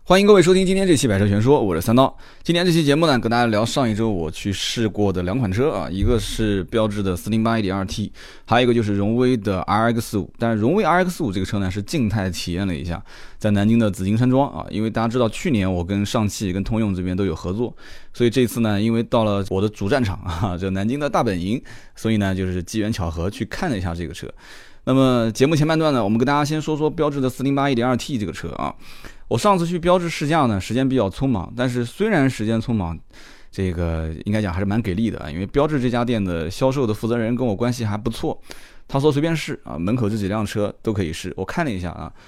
欢迎各位收听今天这期百车全说，我是三刀。今天这期节目呢，跟大家聊上一周我去试过的两款车啊，一个是标致的 408 1.2T， 还有一个就是荣威的 RX5。但是荣威 RX5 这个车呢是静态体验了一下，在南京的紫金山庄啊，因为大家知道去年我跟上汽跟通用这边都有合作，所以这次呢，因为到了我的主战场啊，这南京的大本营，所以呢就是机缘巧合去看了一下这个车。那么节目前半段呢，我们跟大家先说说标致的 408 1.2T 这个车啊。我上次去标致试驾呢，时间比较匆忙，但是虽然时间匆忙，这个应该讲还是蛮给力的啊。因为标致这家店的销售的负责人跟我关系还不错，他说随便试啊，门口这几辆车都可以试。我看了一下啊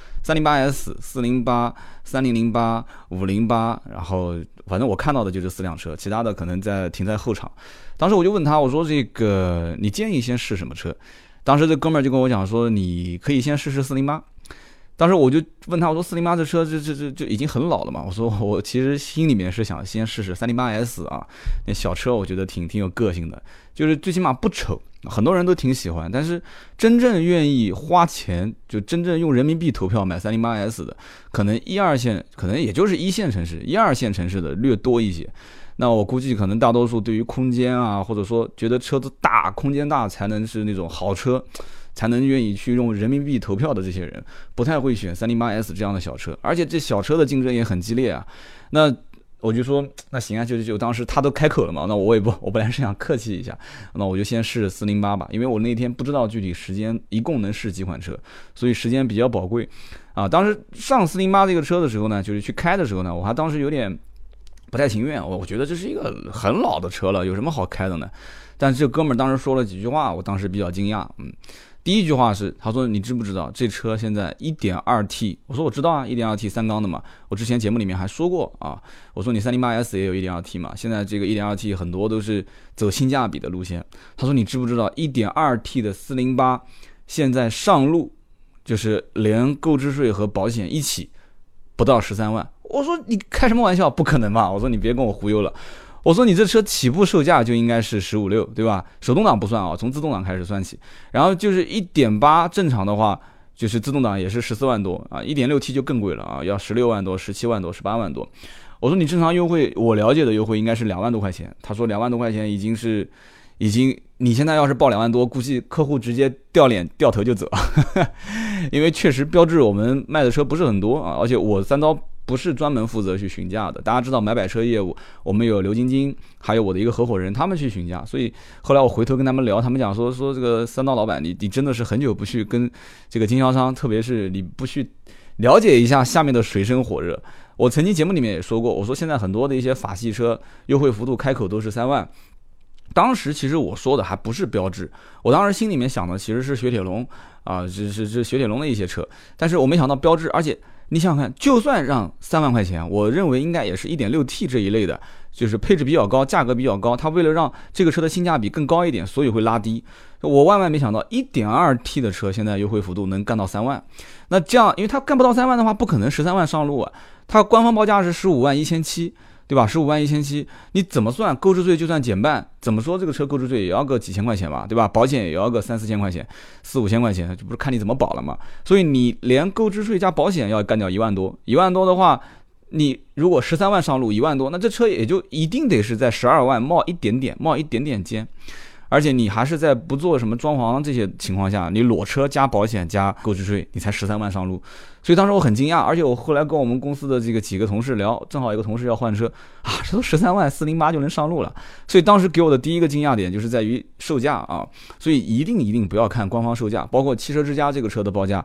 ，308S、408、3008、508，然后反正我看到的就这4辆车，其他的可能停在后场。当时我就问他，我说这个你建议先试什么车？当时这哥们儿就跟我讲说，你可以先试试408。当时我就问他，我说408这车就已经很老了嘛？我说我其实心里面是想先试试 308S 啊，那小车我觉得挺有个性的，就是最起码不丑，很多人都挺喜欢。但是真正愿意花钱，就真正用人民币投票买 308S 的，可能1、2线，可能也就是1线城市、1、2线城市的略多一些。那我估计可能大多数对于空间啊，或者说觉得车子大、空间大才能是那种好车，才能愿意去用人民币投票的这些人，不太会选 308S 这样的小车，而且这小车的竞争也很激烈啊。那我就说那行啊，就当时他都开口了嘛，那我本来是想客气一下，那我就先试408吧，因为我那天不知道具体时间一共能试几款车，所以时间比较宝贵啊。当时上408这个车的时候呢，就是去开的时候呢，我还当时有点不太情愿，我觉得这是一个很老的车了，有什么好开的呢？但这哥们儿当时说了几句话，我当时比较惊讶。第一句话是，他说你知不知道这车现在 1.2T？ 我说我知道啊， 1.2T 三缸的嘛，我之前节目里面还说过啊。我说你 308S 也有 1.2T 嘛，现在这个 1.2T 很多都是走性价比的路线。他说你知不知道 1.2T 的408现在上路就是连购置税和保险一起不到13万。我说你开什么玩笑，不可能吧？我说你别跟我忽悠了。我说你这车起步售价就应该是15.6，对吧？手动挡不算啊，从自动挡开始算起。然后就是 1.8 正常的话，就是自动挡也是14万多啊， 1.6T 就更贵了啊，要16万多、17万多、18万多。我说你正常优惠，我了解的优惠应该是2万多块钱。他说2万多块钱已经你现在要是报2万多，估计客户直接掉脸掉头就走。因为确实标致我们卖的车不是很多啊，而且我三刀不是专门负责去询价的，大家知道买百车业务，我们有刘晶晶，还有我的一个合伙人，他们去询价。所以后来我回头跟他们聊，他们讲说这个三刀老板，你真的是很久不去跟这个经销商，特别是你不去了解一下下面的水深火热。我曾经节目里面也说过，我说现在很多的一些法系车优惠幅度开口都是3万。当时其实我说的还不是标致，我当时心里面想的其实是雪铁龙啊，是雪铁龙的一些车，但是我没想到标致，而且你想想看，就算让3万块钱，我认为应该也是 1.6T 这一类的，就是配置比较高，价格比较高，它为了让这个车的性价比更高一点，所以会拉低。我万万没想到 1.2T 的车现在优惠幅度能干到3万。那这样，因为它干不到3万的话，不可能13万上路啊，它官方报价是15万1700，对吧？15万1700，你怎么算？购置税就算减半，怎么说这个车购置税也要个几千块钱吧，对吧？保险也要个3、4千块钱，4、5千块钱，这不是看你怎么保了吗？所以你连购置税加保险要干掉1万多，1万多的话，你如果13万上路1万多，那这车也就一定得是在12万冒一点点尖。而且你还是在不做什么装潢这些情况下，你裸车加保险加购置税，你才13万上路。所以当时我很惊讶，而且我后来跟我们公司的这个几个同事聊，正好一个同事要换车啊，这都13万408就能上路了。所以当时给我的第一个惊讶点就是在于售价啊，所以一定不要看官方售价，包括汽车之家这个车的报价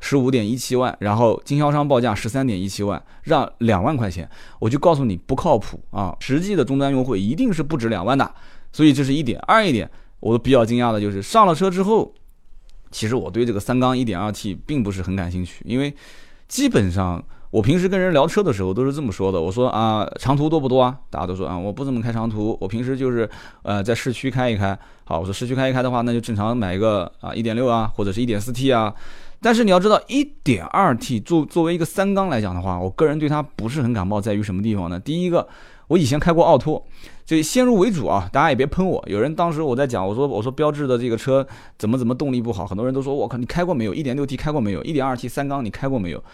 15.17万，然后经销商报价13.17万，让2万块钱，我就告诉你不靠谱啊！实际的终端优惠一定是不止2万的。所以这是一点。二一点，我比较惊讶的就是上了车之后，其实我对这个三缸 1.2T 并不是很感兴趣，因为基本上我平时跟人聊车的时候都是这么说的，我说啊，长途多不多啊？大家都说啊，我不怎么开长途，我平时就是在市区开一开。好，我说市区开一开的话，那就正常买一个啊 1.6 啊，或者是 1.4T 啊。但是你要知道 1.2T 作为一个三缸来讲的话，我个人对它不是很感冒，在于什么地方呢？第一个，我以前开过奥拓，就先入为主啊，大家也别喷我。有人当时我在讲，我说标致的这个车怎么动力不好，很多人都说我靠，你开过没有？ 1.6T 开过没有？ 1.2T 三缸你开过没有？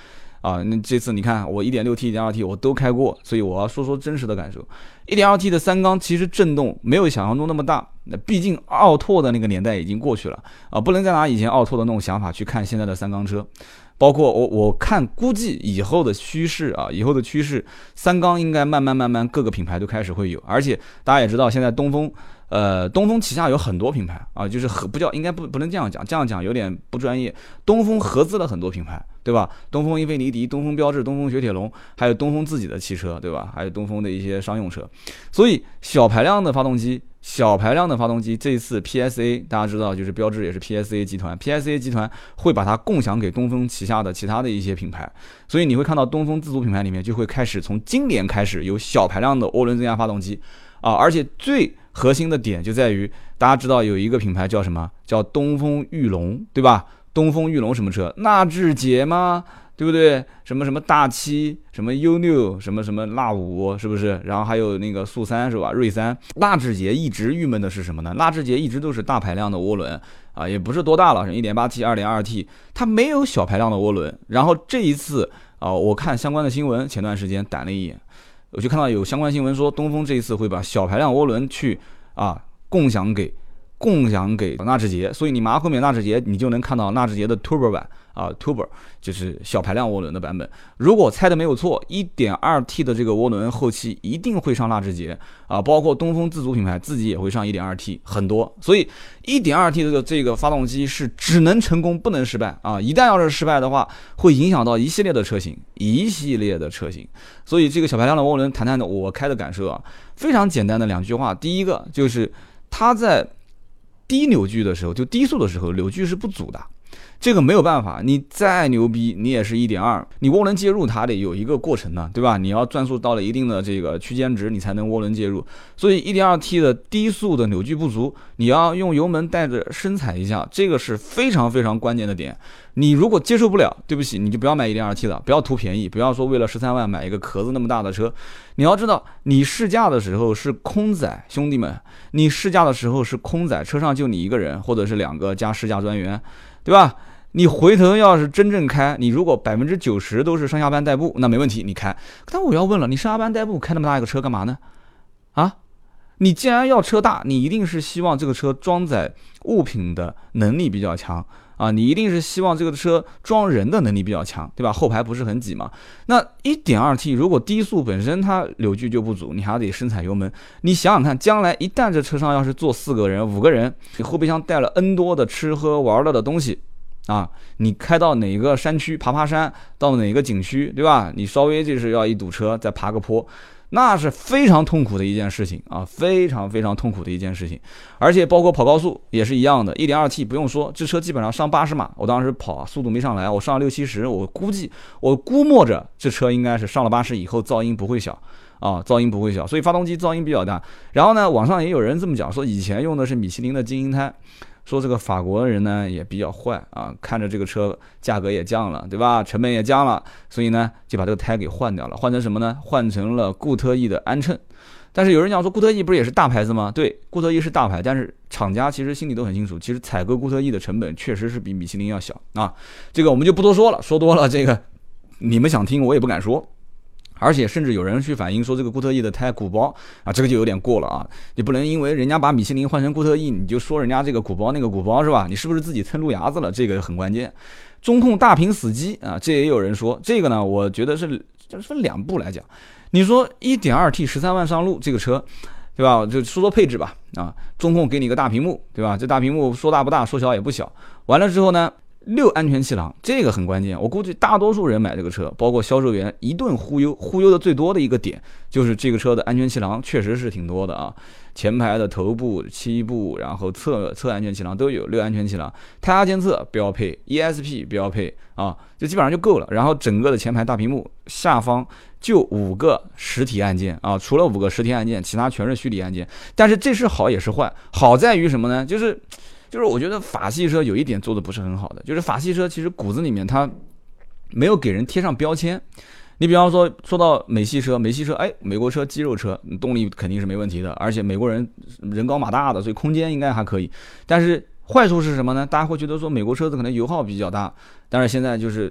啊。那这次你看我 1.6T、1.2T 我都开过，所以我要说说真实的感受。1.2T 的三缸其实震动没有想象中那么大，那毕竟奥拓的那个年代已经过去了啊，不能再拿以前奥拓的那种想法去看现在的三缸车。包括我看估计以后的趋势啊，以后的趋势，三缸应该慢慢各个品牌都开始会有，而且大家也知道现在东风旗下有很多品牌啊，就是应该不能这样讲，这样讲有点不专业。东风合资了很多品牌，对吧？东风英菲尼迪、东风标致、东风雪铁龙，还有东风自己的汽车，对吧？还有东风的一些商用车。所以小排量的发动机，这一次 PSA 大家知道，就是标致也是 PSA 集团会把它共享给东风旗下的其他的一些品牌，所以你会看到东风自主品牌里面就会开始从今年开始有小排量的涡轮增压发动机啊，而且最核心的点就在于大家知道有一个品牌叫什么？叫东风裕隆，对吧？东风裕隆什么车？纳智捷吗？对不对？什么大7，什么 U6，什么纳5，是不是？然后还有那个速3，是吧？锐3。纳智捷一直郁闷的是什么呢？纳智捷一直都是大排量的涡轮啊，也不是多大了，是 1.8T、2.2T， 它没有小排量的涡轮。然后这一次啊，我看相关的新闻，前段时间胆了一眼，我就看到有相关新闻说，东风这一次会把小排量涡轮去共享给纳智捷，所以你拿后面纳智捷，你就能看到纳智捷的 Turbo 版Turbo 就是小排量涡轮的版本。如果猜的没有错， 1.2T 的这个涡轮后期一定会上纳智捷啊，包括东风自主品牌自己也会上 1.2T 很多，所以 1.2T 的这个发动机是只能成功不能失败啊！一旦要是失败的话，会影响到一系列的车型，所以这个小排量的涡轮，谈谈的我开的感受啊，非常简单的两句话。第一个就是它在低扭矩的时候，就低速的时候，扭矩是不足的，这个没有办法，你再牛逼，你也是 1.2， 你涡轮介入它得有一个过程呢，对吧？你要转速到了一定的这个区间值，你才能涡轮介入。所以 1.2T 的低速的扭矩不足，你要用油门带着深踩一下，这个是非常非常关键的点。你如果接受不了，对不起，你就不要买 1.2T 了，不要图便宜，不要说为了13万买一个壳子那么大的车。你要知道，你试驾的时候是空载，兄弟们，你试驾的时候是空载，车上就你一个人或者是2个加试驾专员，对吧？你回头要是真正开，你如果90%都是上下班代步，那没问题，你开。但我要问了，你上下班代步开那么大一个车干嘛呢？啊，你既然要车大，你一定是希望这个车装载物品的能力比较强啊，你一定是希望这个车装人的能力比较强，对吧？后排不是很挤嘛。那 1.2T 如果低速本身它扭矩就不足，你还得深踩油门，你想想看，将来一旦这车上要是坐4个人、5个人，你后备箱带了 N 多的吃喝玩乐的东西啊，你开到哪个山区爬山，到哪个景区，对吧？你稍微就是要一堵车，再爬个坡，那是非常痛苦的一件事情啊，非常非常痛苦的一件事情。而且包括跑高速也是一样的， 1.2T 不用说，这车基本上上80码，我当时跑速度没上来，我上60-70，我估摸着这车应该是上了80以后噪音不会小啊，所以发动机噪音比较大。然后呢，网上也有人这么讲，说以前用的是米其林的精英胎，说这个法国人呢也比较坏啊，看着这个车价格也降了，对吧？成本也降了，所以呢就把这个胎给换掉了，换成什么呢？换成了固特异的安乘。但是有人讲说固特异不是也是大牌子吗？对，固特异是大牌，但是厂家其实心里都很清楚，其实采购固特异的成本确实是比米其林要小啊。这个我们就不多说了，说多了这个你们想听我也不敢说。而且甚至有人去反映说这个固特异的胎鼓包啊，这个就有点过了啊！你不能因为人家把米其林换成固特异，你就说人家这个鼓包那个鼓包是吧？你是不是自己蹭路牙子了？这个很关键。中控大屏死机啊，这也有人说。这个呢，我觉得是就是分两步来讲。你说 1.2T 13万上路这个车，对吧？就说配置吧啊，中控给你个大屏幕，对吧？这大屏幕说大不大，说小也不小。完了之后呢，6安全气囊，这个很关键。我估计大多数人买这个车，包括销售员一顿忽悠的最多的一个点，就是这个车的安全气囊确实是挺多的啊。前排的头部、膝部，然后侧安全气囊都有6安全气囊，胎压监测标配 ，ESP 标配啊，就基本上就够了。然后整个的前排大屏幕下方就5个实体按键啊，除了5个实体按键，其他全是虚拟按键。但是这是好也是坏，好在于什么呢？就是我觉得法系车有一点做的不是很好的，就是法系车其实骨子里面它没有给人贴上标签。你比方说到美系车，美国车肌肉车，动力肯定是没问题的，而且美国人人高马大的，所以空间应该还可以。但是坏处是什么呢？大家会觉得说美国车子可能油耗比较大，但是现在就是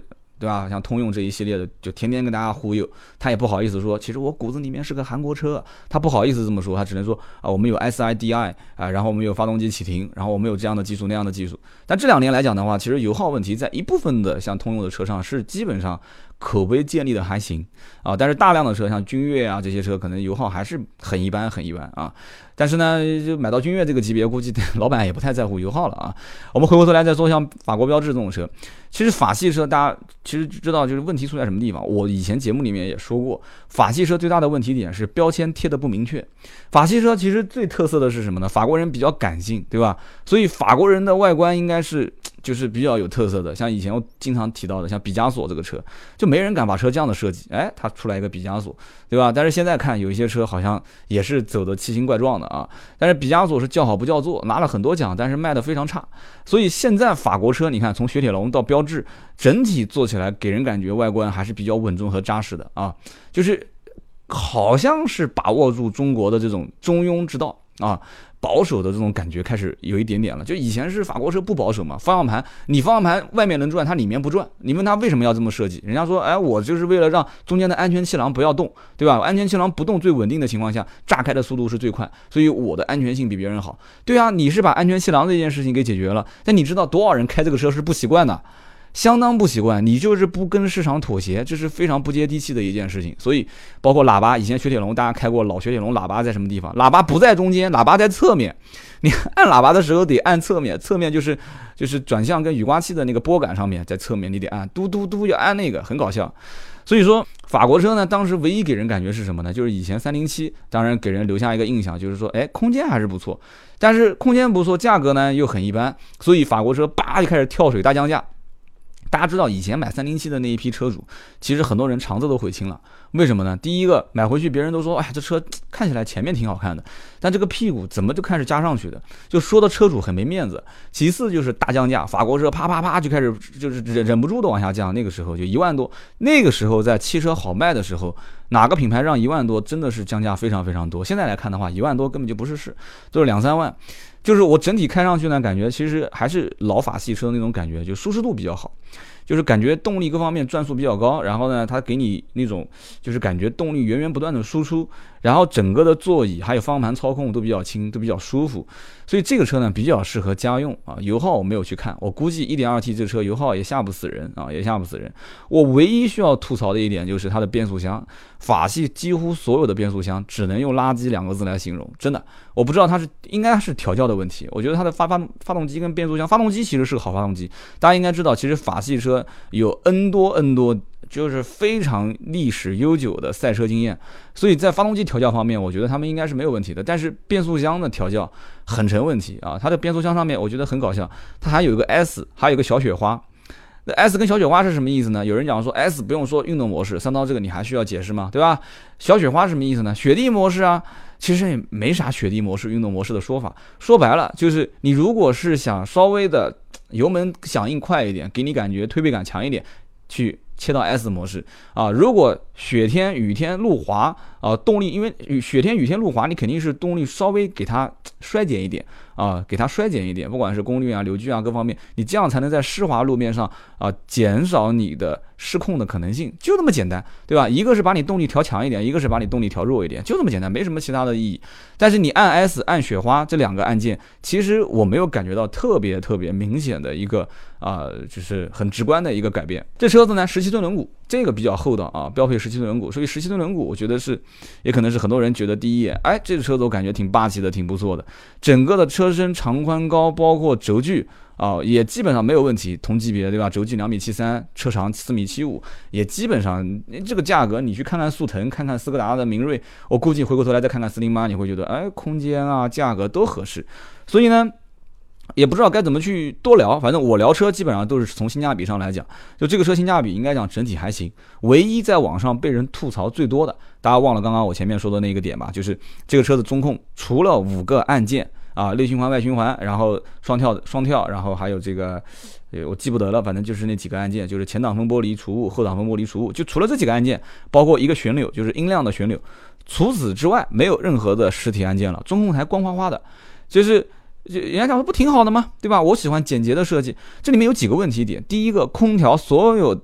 对吧？像通用这一系列的，就天天跟大家忽悠，他也不好意思说，其实我骨子里面是个韩国车，他不好意思这么说，他只能说啊，我们有 SIDI 啊，然后我们有发动机启停，然后我们有这样的技术那样的技术。但这2年来讲的话，其实油耗问题在一部分的像通用的车上是基本上口碑建立的还行啊，但是大量的车像君越啊这些车，可能油耗还是很一般啊。但是呢，就买到君越这个级别，估计老板也不太在乎油耗了啊。我们回过头来再说像法国标致这种车，其实法系车大家其实知道就是问题出在什么地方。我以前节目里面也说过，法系车最大的问题点是标签贴的不明确。法系车其实最特色的是什么呢？法国人比较感性，对吧？所以法国人的外观应该是就是比较有特色的，像以前我经常提到的，像毕加索这个车，就没人敢把车这样的设计，它出来一个毕加索，对吧？但是现在看有一些车好像也是走的奇形怪状的啊，但是毕加索是叫好不叫座，拿了很多奖，但是卖的非常差。所以现在法国车，你看从雪铁龙到标致，整体做起来给人感觉外观还是比较稳重和扎实的啊，就是好像是把握住中国的这种中庸之道啊。保守的这种感觉开始有一点点了，就以前是法国车不保守嘛，方向盘外面能转，它里面不转，你问他为什么要这么设计？人家说，我就是为了让中间的安全气囊不要动，对吧？安全气囊不动最稳定的情况下，炸开的速度是最快，所以我的安全性比别人好。对啊，你是把安全气囊这件事情给解决了，但你知道多少人开这个车是不习惯的？相当不习惯，你就是不跟市场妥协，这是非常不接地气的一件事情。所以包括喇叭，以前雪铁龙大家开过老雪铁龙喇叭在什么地方？喇叭不在中间，喇叭在侧面。你按喇叭的时候得按侧面，侧面就是转向跟雨刮器的那个拨杆上面，在侧面你得按嘟嘟嘟要按那个，很搞笑。所以说法国车呢，当时唯一给人感觉是什么呢？就是以前307，当然给人留下一个印象，就是说，空间还是不错，但是空间不错，价格呢又很一般，所以法国车就开始跳水大降价。大家知道以前买307的那一批车主，其实很多人肠子都悔青了。为什么呢？第一个买回去别人都说，这车看起来前面挺好看的，但这个屁股怎么就开始加上去的，就说的车主很没面子。其次就是大降价，法国车啪啪啪就开始就是忍不住的往下降，那个时候就1万多。那个时候在汽车好卖的时候，哪个品牌让1万多真的是降价非常非常多。现在来看的话，1万多根本就不是事，都是2-3万。就是我整体开上去呢，感觉其实还是老法系车的那种感觉，就舒适度比较好，就是感觉动力各方面转速比较高，然后呢，它给你那种就是感觉动力源源不断的输出，然后整个的座椅还有方向盘操控都比较轻，都比较舒服，所以这个车呢比较适合家用啊。油耗我没有去看，我估计 1.2T 这车油耗也吓不死人啊，也吓不死人。我唯一需要吐槽的一点就是它的变速箱，法系几乎所有的变速箱只能用垃圾2个字来形容，真的，我不知道它是应该是调教的问题。我觉得它的发动机跟变速箱，发动机其实是个好发动机，大家应该知道，其实法系车有 N 多就是非常历史悠久的赛车经验，所以在发动机调教方面，我觉得他们应该是没有问题的。但是变速箱的调教很成问题啊！它的变速箱上面我觉得很搞笑，它还有一个 S， 还有一个小雪花。那 S 跟小雪花是什么意思呢？有人讲说 S 不用说运动模式，三刀这个你还需要解释吗？对吧？小雪花是什么意思呢？雪地模式啊。其实也没啥雪地模式、运动模式的说法，说白了就是你如果是想稍微的油门响应快一点，给你感觉推背感强一点，去切到 S 模式啊。如果雪天、雨天、路滑啊，动力因为雪天、雨天、路滑，你肯定是动力稍微给它衰减一点啊，给它衰减一点，不管是功率啊、扭矩啊各方面，你这样才能在湿滑路面上啊减少你的失控的可能性，就这么简单，对吧？一个是把你动力调强一点，一个是把你动力调弱一点，就这么简单，没什么其他的意义。但是你按 S 按雪花这2个按键，其实我没有感觉到特别明显的一个就是很直观的一个改变。这车子呢17吨轮毂，这个比较厚道啊，标配17吨轮毂，所以17吨轮毂我觉得是也可能是很多人觉得第一眼这个车子我感觉挺霸气的，挺不错的。整个的车身长宽高包括轴距也基本上没有问题，同级别对吧？轴距2.73米，车长4.75米，也基本上这个价格你去看看速腾，看看斯柯达的明锐，我估计回过头来再看看408，你会觉得空间啊价格都合适。所以呢也不知道该怎么去多聊，反正我聊车基本上都是从性价比上来讲，就这个车性价比应该讲整体还行。唯一在网上被人吐槽最多的，大家忘了刚刚我前面说的那个点吧，就是这个车的中控除了5个按键内循环、外循环，然后双跳，然后还有这个我记不得了，反正就是那几个按键，就是前挡风玻璃除雾、后挡风玻璃除雾，就除了这几个按键，包括一个旋钮，就是音量的旋钮，除此之外没有任何的实体按键了，中控台光滑滑的，就是人家讲说不挺好的吗？对吧？我喜欢简洁的设计。这里面有几个问题点，第一个，空调所有的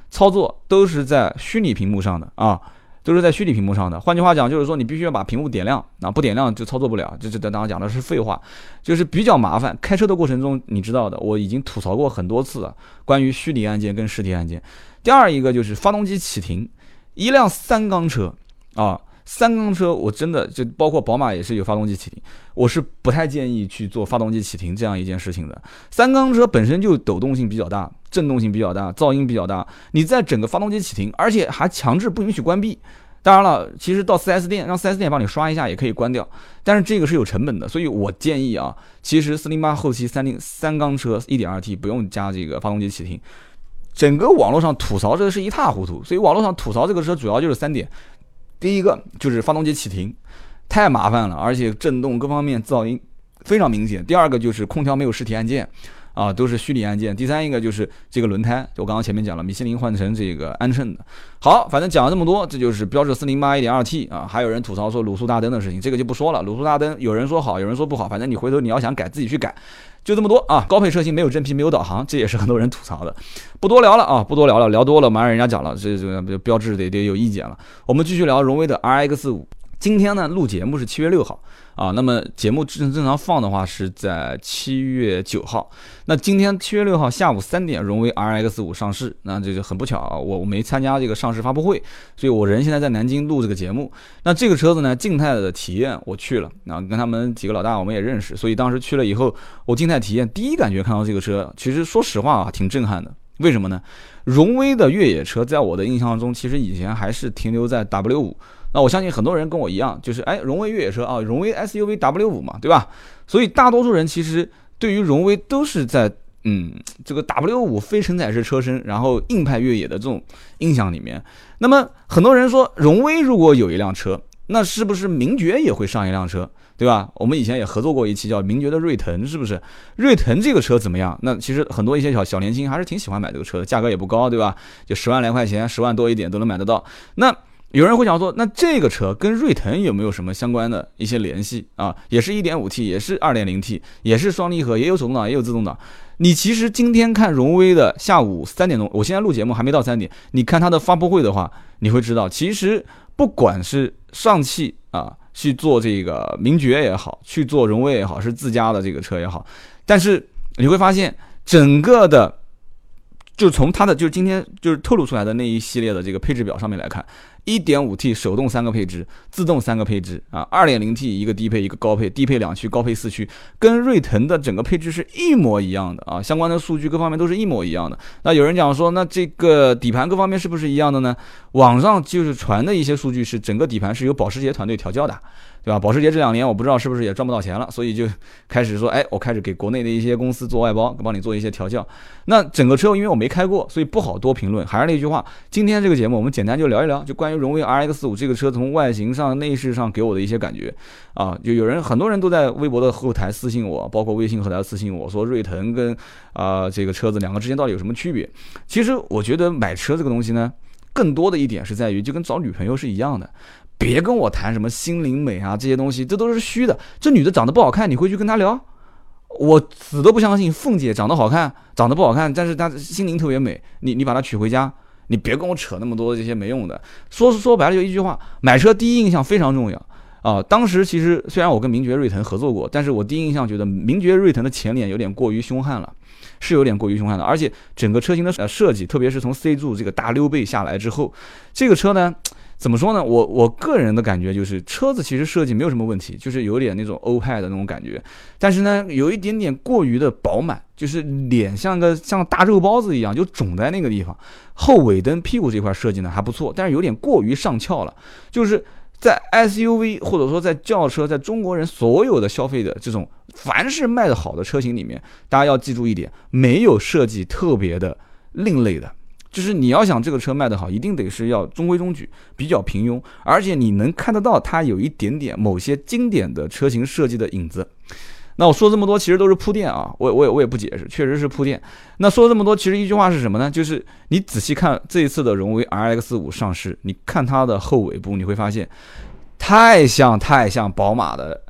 操作都是在虚拟屏幕上的啊。都是在虚拟屏幕上的，换句话讲，就是说你必须要把屏幕点亮啊，不点亮就操作不了。这当然讲的是废话，就是比较麻烦。开车的过程中，你知道的，我已经吐槽过很多次了，关于虚拟按键跟实体按键。第二一个就是发动机启停，一辆三缸车啊，三缸车我真的就包括宝马也是有发动机启停，我是不太建议去做发动机启停这样一件事情的。三缸车本身就抖动性比较大，震动性比较大，噪音比较大，你在整个发动机启停，而且还强制不允许关闭。当然了，其实到 4S 店让 4S 店帮你刷一下也可以关掉，但是这个是有成本的，所以我建议啊，其实408后期三缸车 1.2T 不用加这个发动机启停。整个网络上吐槽这个是一塌糊涂，所以网络上吐槽这个车主要就是3点。第一个就是发动机启停太麻烦了，而且震动各方面噪音非常明显。第二个就是空调没有实体按键啊，都是虚拟按键。第三一个就是这个轮胎，我刚刚前面讲了，米其林换成这个安乘的。好，反正讲了这么多，这就是标致408 1.2T 啊。还有人吐槽说卤素大灯的事情，这个就不说了。卤素大灯有人说好，有人说不好，反正你回头你要想改自己去改，就这么多啊。高配车型没有真皮没有导航，这也是很多人吐槽的。不多聊了啊，不多聊了，聊多了马上人家讲了，这个标致得有意见了。我们继续聊荣威的 RX5。今天呢录节目是7月6号啊，那么节目正常放的话是在7月9号。那今天7月6号下午3点，荣威 RX5 上市。那这就很不巧啊，我没参加这个上市发布会，所以我人现在在南京录这个节目。那这个车子呢，静态的体验我去了，啊，跟他们几个老大我们也认识，所以当时去了以后，我静态体验第一感觉看到这个车，其实说实话啊，挺震撼的。为什么呢？荣威的越野车在我的印象中，其实以前还是停留在 W5。那我相信很多人跟我一样，就是荣威越野车啊，荣威 SUV W5 嘛，对吧？所以大多数人其实对于荣威都是在这个 W5 非承载式车身，然后硬派越野的这种印象里面。那么很多人说，荣威如果有一辆车，那是不是名爵也会上一辆车，对吧？我们以前也合作过一期叫名爵的锐腾，是不是？锐腾这个车怎么样？那其实很多一些小年轻还是挺喜欢买这个车的，价格也不高，对吧？就10万来块钱，10万多一点都能买得到。那有人会想说，那这个车跟锐腾有没有什么相关的一些联系啊？也是 1.5T， 也是 2.0T， 也是双离合，也有手动挡，也有自动挡。你其实今天看荣威的下午3点钟，我现在录节目还没到3点，你看它的发布会的话，你会知道，其实不管是上汽啊去做这个名爵也好，去做荣威也好，是自家的这个车也好，但是你会发现整个的，就从它的就是今天就是透露出来的那一系列的这个配置表上面来看。1.5T 手动3个配置，自动3个配置啊 2.0T 一个低配一个高配，低配2驱，高配4驱，跟锐腾的整个配置是一模一样的啊，相关的数据各方面都是一模一样的。那有人讲说，那这个底盘各方面是不是一样的呢？网上就是传的一些数据是整个底盘是由保时捷团队调教的，对吧？保时捷这2年我不知道是不是也赚不到钱了，所以就开始说，我开始给国内的一些公司做外包，帮你做一些调教。那整个车因为我没开过，所以不好多评论。还是那句话，今天这个节目我们简单就聊一聊，就关于荣威 RX5 这个车从外形上、内饰上给我的一些感觉啊。就很多人都在微博的后台私信我，包括微信后台私信我说，锐腾跟这个车子两个之间到底有什么区别？其实我觉得买车这个东西呢，更多的一点是在于，就跟找女朋友是一样的。别跟我谈什么心灵美啊，这些东西，这都是虚的。这女的长得不好看，你会去跟她聊？我死都不相信凤姐长得好看，长得不好看，但是她心灵特别美，你把她娶回家，你别跟我扯那么多这些没用的。说白了就一句话，买车第一印象非常重要啊。当时其实虽然我跟名爵锐腾合作过，但是我第一印象觉得名爵锐腾的前脸有点过于凶悍了。是有点过于凶悍的，而且整个车型的设计，特别是从 C 柱这个大溜背下来之后，这个车呢，怎么说呢？我个人的感觉就是车子其实设计没有什么问题，就是有点那种欧派的那种感觉，但是呢，有一点点过于的饱满，就是脸像大肉包子一样，就肿在那个地方。后尾灯、屁股这块设计呢还不错，但是有点过于上翘了，就是在 SUV 或者说在轿车，在中国人所有的消费的这种凡是卖的好的车型里面，大家要记住一点，没有设计特别的另类的，就是你要想这个车卖得好，一定得是要中规中矩，比较平庸，而且你能看得到它有一点点某些经典的车型设计的影子。那我说这么多其实都是铺垫啊，我也不解释，确实是铺垫。那说这么多其实一句话是什么呢？就是你仔细看这一次的荣威 RX5 上市，你看它的后尾部，你会发现太像宝马的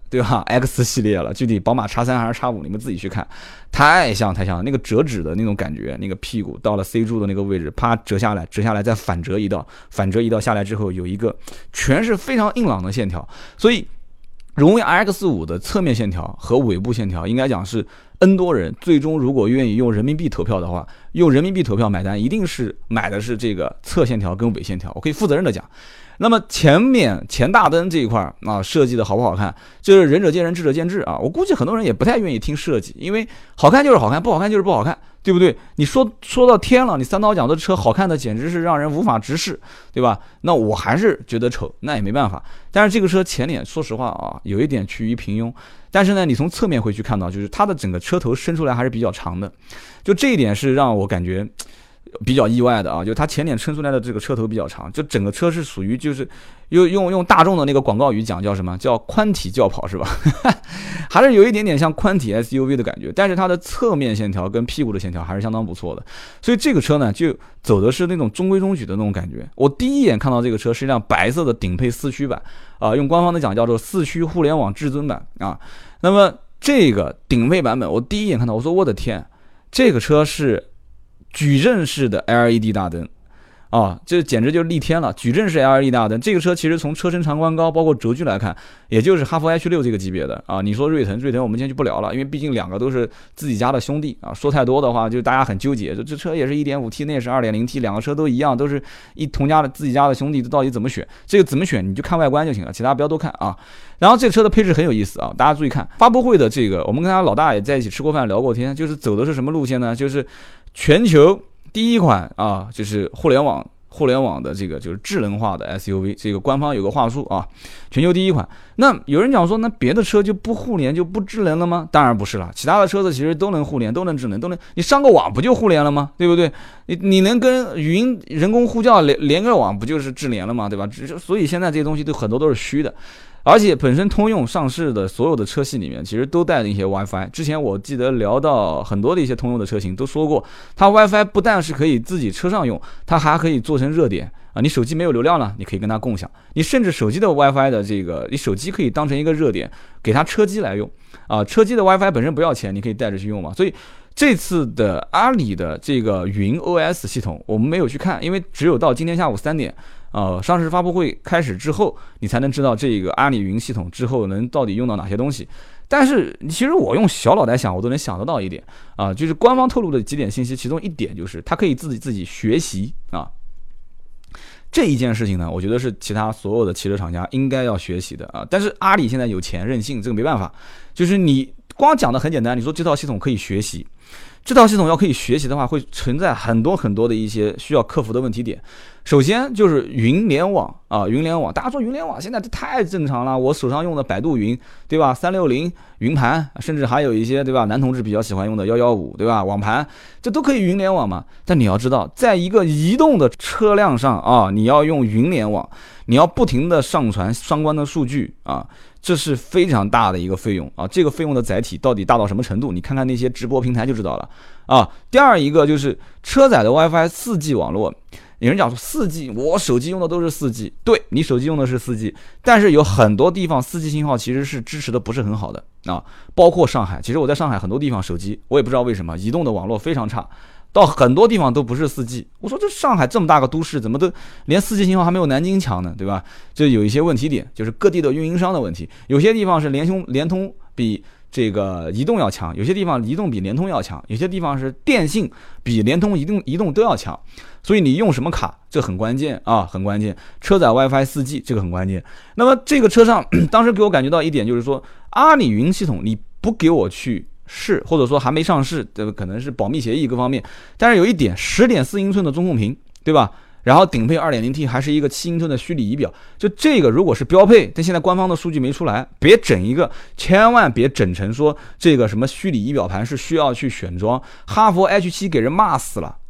对吧 ？X 系列了，具体宝马 X3 还是 X5，你们自己去看，太像那个折纸的那种感觉，那个屁股到了 C 柱的那个位置，啪折下来再反折一道下来之后，有一个全是非常硬朗的线条，所以荣威 RX5 的侧面线条和尾部线条，应该讲是 N 多人最终如果愿意用人民币投票的话，用人民币投票买单，一定是买的是这个侧线条跟尾线条，我可以负责任的讲。那么前大灯这一块啊，设计的好不好看，就是仁者见仁，智者见智啊。我估计很多人也不太愿意听设计，因为好看就是好看，不好看就是不好看，对不对？你说到天了，你三刀讲的车好看的简直是让人无法直视，对吧？那我还是觉得丑，那也没办法。但是这个车前脸说实话啊，有一点趋于平庸。但是呢，你从侧面会去看到，就是它的整个车头伸出来还是比较长的，就这一点是让我感觉比较意外的啊，就它前脸伸出来的这个车头比较长，就整个车是属于就是用大众的那个广告语讲叫什么叫宽体轿跑是吧？还是有一点点像宽体 SUV 的感觉，但是它的侧面线条跟屁股的线条还是相当不错的，所以这个车呢就走的是那种中规中矩的那种感觉。我第一眼看到这个车是一辆白色的顶配四驱版啊，用官方的讲叫做四驱互联网至尊版啊。那么这个顶配版本，我第一眼看到，我说我的天，这个车是矩阵式的 LED 大灯啊，这简直就是逆天了！矩阵式 LED 大灯，这个车其实从车身长宽高包括轴距来看，也就是哈弗 H6 这个级别的啊。你说锐腾我们今天就不聊了，因为毕竟两个都是自己家的兄弟啊，说太多的话就大家很纠结。这车也是 1.5T， 那也是 2.0T， 两个车都一样，都是同家的自己家的兄弟，到底怎么选？这个怎么选你就看外观就行了，其他不要多看啊。然后这个车的配置很有意思啊，大家注意看发布会的这个，我们跟他老大也在一起吃过饭聊过天，就是走的是什么路线呢？就是全球第一款啊，就是互联网的这个就是智能化的 SUV， 这个官方有个话术啊，全球第一款。那有人讲说，那别的车就不互联就不智能了吗？当然不是了，其他的车子其实都能互联，都能智能，你上个网不就互联了吗？对不对？你能跟语音人工呼叫连个网，不就是智联了吗？对吧？所以现在这些东西都很多都是虚的。而且本身通用上市的所有的车系里面，其实都带了一些 WiFi。之前我记得聊到很多的一些通用的车型，都说过，它 WiFi 不但是可以自己车上用，它还可以做成热点啊。你手机没有流量了，你可以跟它共享。你甚至手机的 WiFi 的这个，你手机可以当成一个热点，给它车机来用啊。车机的 WiFi 本身不要钱，你可以带着去用嘛。所以这次的阿里的这个云 OS 系统，我们没有去看，因为只有到今天下午3点。上市发布会开始之后，你才能知道这个阿里云系统之后能到底用到哪些东西。但是其实我用小脑袋想，我都能想得到一点啊，就是官方透露的几点信息，其中一点就是它可以自己学习啊。这一件事情呢，我觉得是其他所有的汽车厂家应该要学习的啊。但是阿里现在有钱任性，这个没办法，就是你光讲的很简单，你说这套系统可以学习。这套系统要可以学习的话，会存在很多的一些需要克服的问题点。首先就是云联网啊，云联网，大家说云联网现在这太正常了，我手上用的百度云，对吧？360云盘，甚至还有一些对吧，男同志比较喜欢用的115，对吧？网盘，这都可以云联网嘛。但你要知道，在一个移动的车辆上啊，你要用云联网，你要不停的上传相关的数据啊。这是非常大的一个费用啊！这个费用的载体到底大到什么程度？你看看那些直播平台就知道了啊。第二一个就是车载的 WiFi 4G 网络，有人讲说4G， 我手机用的都是4G， 对，你手机用的是4G， 但是有很多地方4G 信号其实是支持的不是很好的啊，包括上海。其实我在上海很多地方手机，我也不知道为什么移动的网络非常差。到很多地方都不是4G， 我说这上海这么大个都市，怎么都连4G 信号还没有南京强呢，对吧？这有一些问题点，就是各地的运营商的问题。有些地方是联通比这个移动要强，有些地方移动比联通要强，有些地方是电信比联通、移动都要强。所以你用什么卡，这很关键啊，很关键。车载 WiFi 4G 这个很关键。那么这个车上，当时给我感觉到一点就是说，阿里云系统你不给我去试，或者说还没上市，可能是保密协议各方面。但是有一点，10.4英寸的中控屏，对吧？然后顶配 2.0T 还是一个7英寸的虚拟仪表，就这个如果是标配，但现在官方的数据没出来，别整一个，千万别整成说这个什么虚拟仪表盘是需要去选装，哈弗 H7 给人骂死了。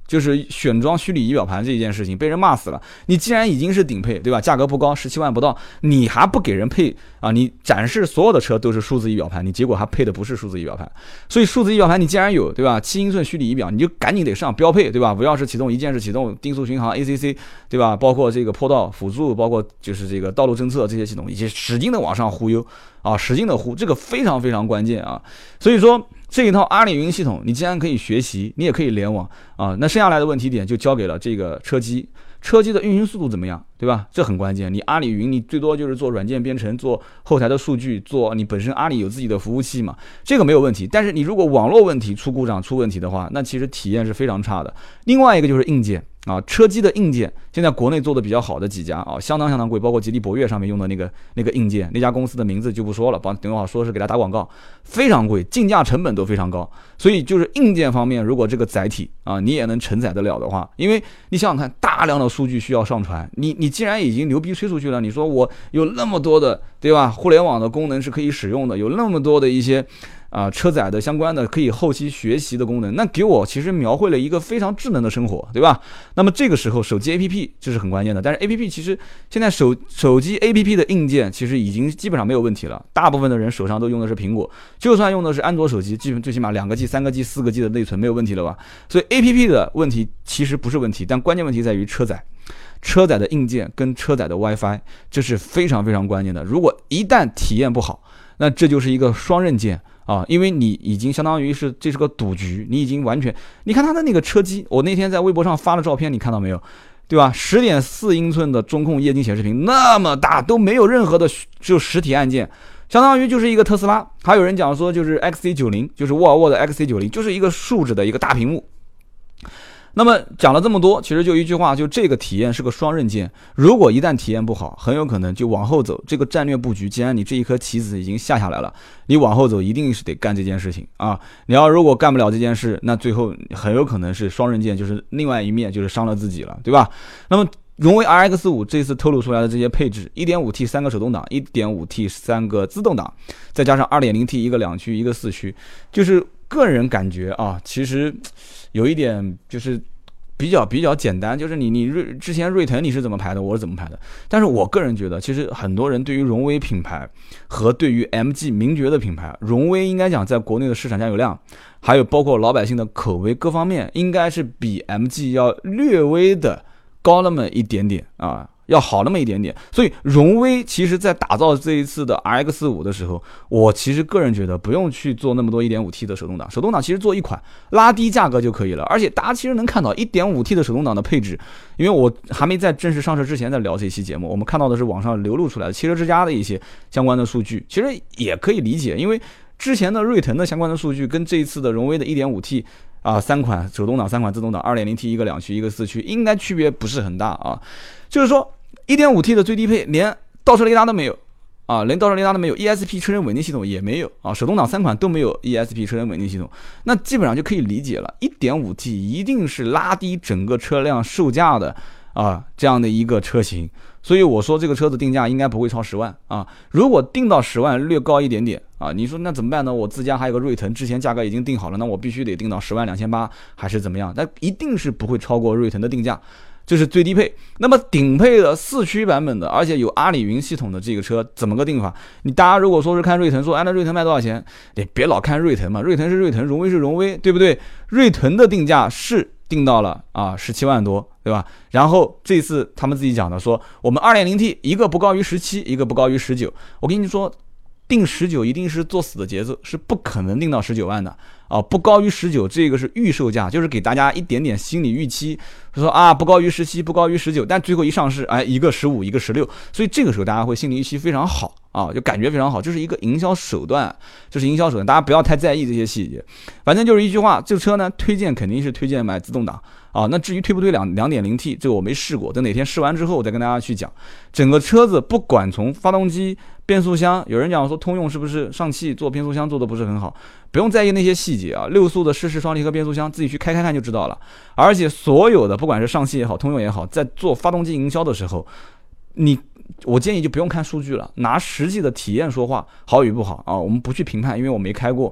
就是选装虚拟仪表盘这一件事情被人骂死了。你既然已经是顶配，对吧？价格不高，17万不到，你还不给人配啊？你展示所有的车都是数字仪表盘，你结果还配的不是数字仪表盘。所以数字仪表盘你既然有，对吧？7英寸虚拟仪表，你就赶紧得上标配，对吧？无钥匙启动、一键式启动、定速巡航、ACC， 对吧？包括这个坡道辅助，包括就是这个道路侦测这些系统，以及使劲的往上忽悠啊，使劲的忽，这个非常非常关键啊。所以说这一套阿里云系统，你既然可以学习，你也可以联网啊，那剩下来的问题点就交给了这个车机。车机的运行速度怎么样，对吧？这很关键。你阿里云，你最多就是做软件编程，做后台的数据，做你本身阿里有自己的服务器嘛，这个没有问题。但是你如果网络问题出故障出问题的话，那其实体验是非常差的。另外一个就是硬件啊，车机的硬件现在国内做的比较好的几家啊，相当贵，包括吉利博越上面用的那个硬件，那家公司的名字就不说了，等会儿说是给他打广告，非常贵，进价成本都非常高。所以就是硬件方面，如果这个载体啊你也能承载得了的话，因为你想想看，大量的数据需要上传，你既然已经牛逼吹出去了，你说我有那么多的，对吧？互联网的功能是可以使用的，有那么多的一些车载的相关的可以后期学习的功能，那给我其实描绘了一个非常智能的生活，对吧？那么这个时候手机 APP 这是很关键的，但是 APP 其实现在手机 APP 的硬件其实已经基本上没有问题了，大部分的人手上都用的是苹果，就算用的是安卓手机，最起码2个 G、3个 G、4个 G 的内存没有问题了吧？所以 APP 的问题其实不是问题，但关键问题在于车载的硬件跟车载的 WiFi， 这是非常非常关键的。如果一旦体验不好，那这就是一个双刃剑啊，因为你已经相当于是这是个赌局，你已经完全，你看它的那个车机，我那天在微博上发了照片，你看到没有？对吧？10.4英寸的中控液晶显示屏那么大，都没有任何的只有实体按键，相当于就是一个特斯拉。还有人讲说就是 XC90， 就是沃尔沃的 XC90， 就是一个竖着的一个大屏幕。那么讲了这么多，其实就一句话，就这个体验是个双刃剑。如果一旦体验不好，很有可能就往后走。这个战略布局，既然你这一颗棋子已经下来了，你往后走一定是得干这件事情啊！你要如果干不了这件事，那最后很有可能是双刃剑，就是另外一面就是伤了自己了，对吧？那么荣威 RX5 这次透露出来的这些配置 1.5T 3个手动挡 1.5T 3个自动挡，再加上 2.0T 一个2驱一个4驱，就是个人感觉啊，其实有一点就是比较简单，就是你之前锐腾你是怎么排的，我是怎么排的。但是我个人觉得，其实很多人对于荣威品牌和对于 MG 名爵的品牌，荣威应该讲在国内的市场占有量，还有包括老百姓的口味各方面，应该是比 MG 要略微的高那么一点点啊。要好那么一点点，所以荣威其实在打造这一次的 RX5 的时候，我其实个人觉得不用去做那么多 1.5T 的手动挡，手动挡其实做一款拉低价格就可以了。而且大家其实能看到 1.5T 的手动挡的配置，因为我还没在正式上市之前在聊这期节目，我们看到的是网上流露出来的汽车之家的一些相关的数据，其实也可以理解，因为之前的锐腾的相关的数据跟这一次的荣威的 1.5T 3款手动挡3款自动挡 2.0T 一个2驱一个4驱应该区别不是很大啊，就是说1.5T 的最低配连倒车雷达都没有啊，连倒车雷达都没有 ，ESP 车身稳定系统也没有啊，手动挡3款都没有 ESP 车身稳定系统，那基本上就可以理解了 1.5T 一定是拉低整个车辆售价的啊这样的一个车型，所以我说这个车子定价应该不会超10万啊，如果定到10万略高一点点啊，你说那怎么办呢？我自家还有个锐腾，之前价格已经定好了，那我必须得定到10万2800还是怎么样？但一定是不会超过锐腾的定价。这是最低配，那么顶配的4驱版本的，而且有阿里云系统的这个车怎么个定法？大家如果说是看锐腾，说那锐腾卖多少钱？你别老看锐腾嘛，锐腾是锐腾，荣威是荣威，对不对？锐腾的定价是定到了17万多，对吧？然后这次他们自己讲的说，我们 2.0T 一个不高于17，一个不高于19。我跟你说，定19一定是作死的节奏，是不可能定到19万的。不高于19，这个是预售价，就是给大家一点点心理预期，说不高于17，不高于19，但最后一上市，一个15，一个16，所以这个时候大家会心理预期非常好啊，就感觉非常好，这是一个营销手段，大家不要太在意这些细节。反正就是一句话，这个车呢，推荐肯定是推荐买自动挡啊。那至于推不推2.0T，这个我没试过，等哪天试完之后我再跟大家去讲。整个车子不管从发动机、变速箱，有人讲说通用是不是上汽做变速箱做的不是很好，不用在意那些细节啊，6速的湿式双离合变速箱自己去开看就知道了。而且所有的不管是上汽也好，通用也好，在做发动机营销的时候，我建议就不用看数据了，拿实际的体验说话，好与不好啊，我们不去评判，因为我没开过。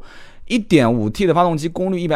1.5T 的发动机功率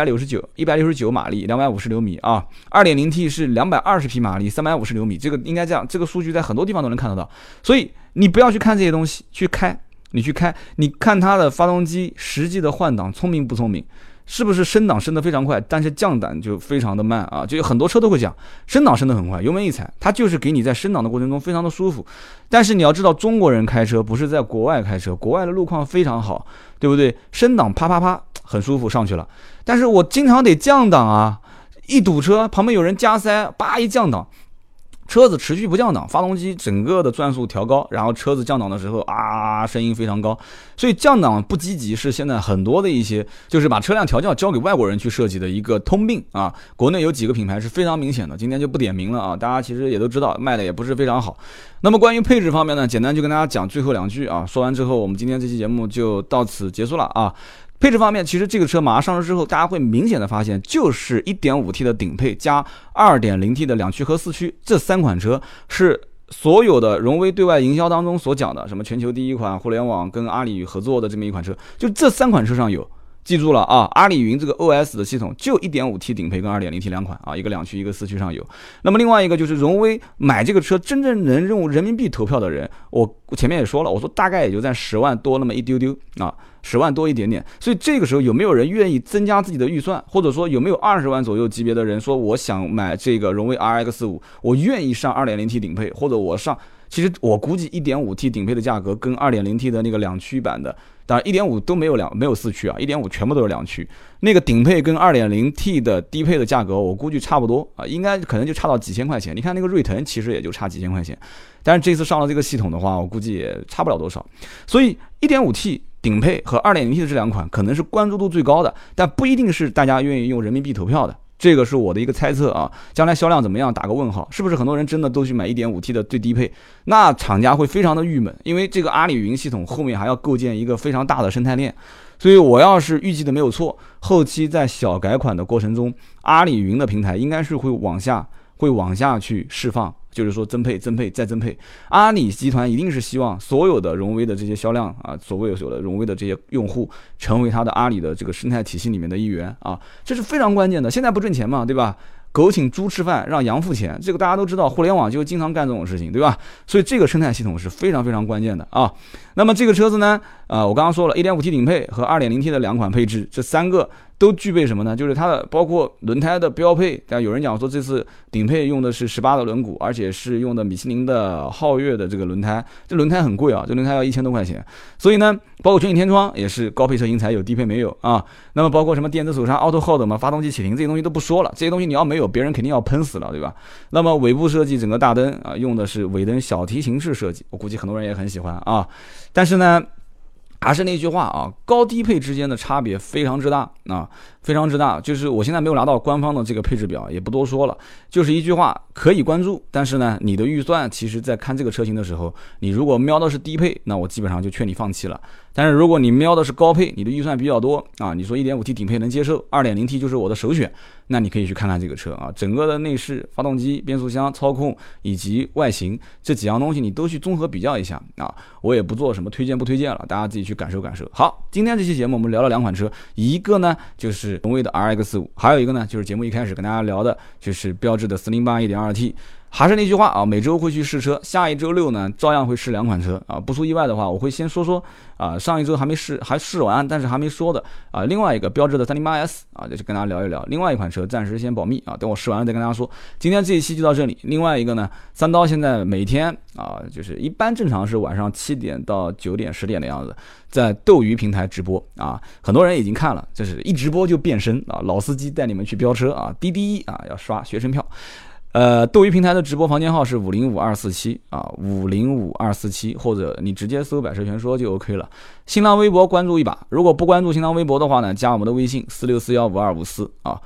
169马力，250牛米啊。2.0T 是220匹马力，350牛米，这个应该这样，这个数据在很多地方都能看得到。所以你不要去看这些东西，你看它的发动机实际的换挡聪明不聪明，是不是升档升得非常快，但是降档就非常的慢啊？就有很多车都会讲，升档升得很快，油门一踩，它就是给你在升档的过程中非常的舒服。但是你要知道，中国人开车不是在国外开车，国外的路况非常好，对不对？升档啪啪啪很舒服上去了，但是我经常得降档啊，一堵车旁边有人加塞，叭一降档。车子持续不降档，发动机整个的转速调高，然后车子降档的时候啊，声音非常高。所以降档不积极是现在很多的一些就是把车辆调教交给外国人去设计的一个通病啊。国内有几个品牌是非常明显的，今天就不点名了啊，大家其实也都知道，卖的也不是非常好。那么关于配置方面呢，简单就跟大家讲最后2句啊，说完之后我们今天这期节目就到此结束了啊。配置方面，其实这个车马上上市之后，大家会明显的发现，就是 1.5T 的顶配加 2.0T 的2驱和4驱，这3款车是所有的荣威对外营销当中所讲的什么全球第一款互联网跟阿里与合作的这么一款车，就这3款车上有。记住了啊，阿里云这个 OS 的系统就 1.5T 顶配跟 2.0T 两款啊，一个2驱一个4驱上有。那么另外一个就是荣威买这个车真正能用人民币投票的人，我前面也说了，我说大概也就在10万多那么一丢丢啊，10万多一点点。所以这个时候有没有人愿意增加自己的预算，或者说有没有20万左右级别的人说我想买这个荣威 RX5， 我愿意上 2.0T 顶配，或者我上，其实我估计 1.5T 顶配的价格跟 2.0T 的那个2驱版的，当然 1.5 都没有4驱啊， 1.5 全部都是2驱，那个顶配跟 2.0T 的低配的价格我估计差不多啊，应该可能就差到几千块钱。你看那个锐腾其实也就差几千块钱，但是这次上了这个系统的话，我估计也差不了多少。所以 1.5T 顶配和 2.0T 的这2款可能是关注度最高的，但不一定是大家愿意用人民币投票的。这个是我的一个猜测啊，将来销量怎么样打个问号，是不是很多人真的都去买 1.5T 的最低配，那厂家会非常的郁闷，因为这个阿里云系统后面还要构建一个非常大的生态链。所以我要是预计的没有错，后期在小改款的过程中，阿里云的平台应该是会往下去释放，就是说增配再增配。阿里集团一定是希望所有的荣威的这些销量啊，所有的荣威的这些用户成为他的阿里的这个生态体系里面的一员啊，这是非常关键的。现在不挣钱嘛，对吧？狗请猪吃饭，让羊付钱，这个大家都知道，互联网就经常干这种事情，对吧？所以这个生态系统是非常非常关键的啊。那么这个车子呢，我刚刚说了 1.5T 顶配和 2.0T 的2款配置，这3个都具备什么呢？就是它的包括轮胎的标配，但有人讲说这次顶配用的是18的轮毂，而且是用的米其林的皓月的这个轮胎，这轮胎很贵啊，这轮胎要1000多块钱。所以呢，包括全景天窗也是高配车型才有，低配没有啊。那么包括什么电子手刹、Auto Hold 嘛，发动机启停这些东西都不说了，这些东西你要没有，别人肯定要喷死了，对吧？那么尾部设计整个大灯啊，用的是尾灯小提琴式设计，我估计很多人也很喜欢啊。但是呢，还是那句话啊，高低配之间的差别非常之大啊，非常之大。就是我现在没有拿到官方的这个配置表，也不多说了，就是一句话，可以关注。但是呢，你的预算其实在看这个车型的时候，你如果瞄的是低配，那我基本上就劝你放弃了。但是如果你瞄的是高配，你的预算比较多啊，你说 1.5T 顶配能接受， 2.0T 就是我的首选，那你可以去看看这个车啊，整个的内饰、发动机、变速箱、操控以及外形这几样东西你都去综合比较一下啊。我也不做什么推荐不推荐了，大家自己去感受感受。好，今天这期节目我们聊了2款车，一个呢就是荣威的 RX5， 还有一个呢就是节目一开始跟大家聊的就是标致的408 1.2T。还是那句话啊，每周会去试车，下一周6呢照样会试2款车啊。不出意外的话，我会先说说啊，上一周还试完，但是还没说的啊。另外一个标致的 308S 啊，就是跟大家聊一聊。另外一款车暂时先保密啊，等我试完了再跟大家说。今天这一期就到这里。另外一个呢，三刀现在每天啊，就是一般正常是晚上7点到9点10点的样子，在斗鱼平台直播啊，很多人已经看了，就是一直播就变身啊，老司机带你们去飙车啊，滴滴啊要刷学生票。斗鱼平台的直播房间号是505247啊，505247，或者你直接搜百车全说就 OK 了。新浪微博关注一把，如果不关注新浪微博的话呢，加我们的微信46415254啊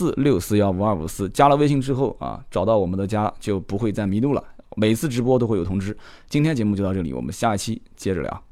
，46415254，加了微信之后啊，找到我们的家就不会再迷路了，每次直播都会有通知。今天节目就到这里，我们下一期接着聊。